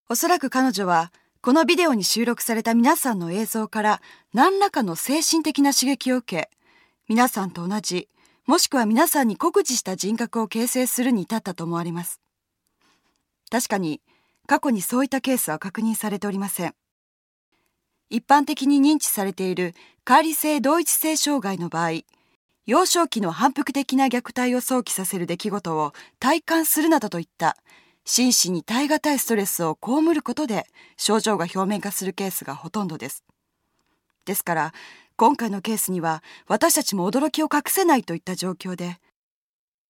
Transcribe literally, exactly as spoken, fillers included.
おそらく彼女はこのビデオに収録された皆さんの映像から何らかの精神的な刺激を受け、皆さんと同じ、もしくは皆さんに酷似した人格を形成するに至ったと思われます。確かに過去にそういったケースは確認されておりません。一般的に認知されている解離性同一性障害の場合、幼少期の反復的な虐待を想起させる出来事を体感するなどといった心身に耐え難いストレスを被ることで症状が表面化するケースがほとんどです。ですから今回のケースには私たちも驚きを隠せないといった状況で、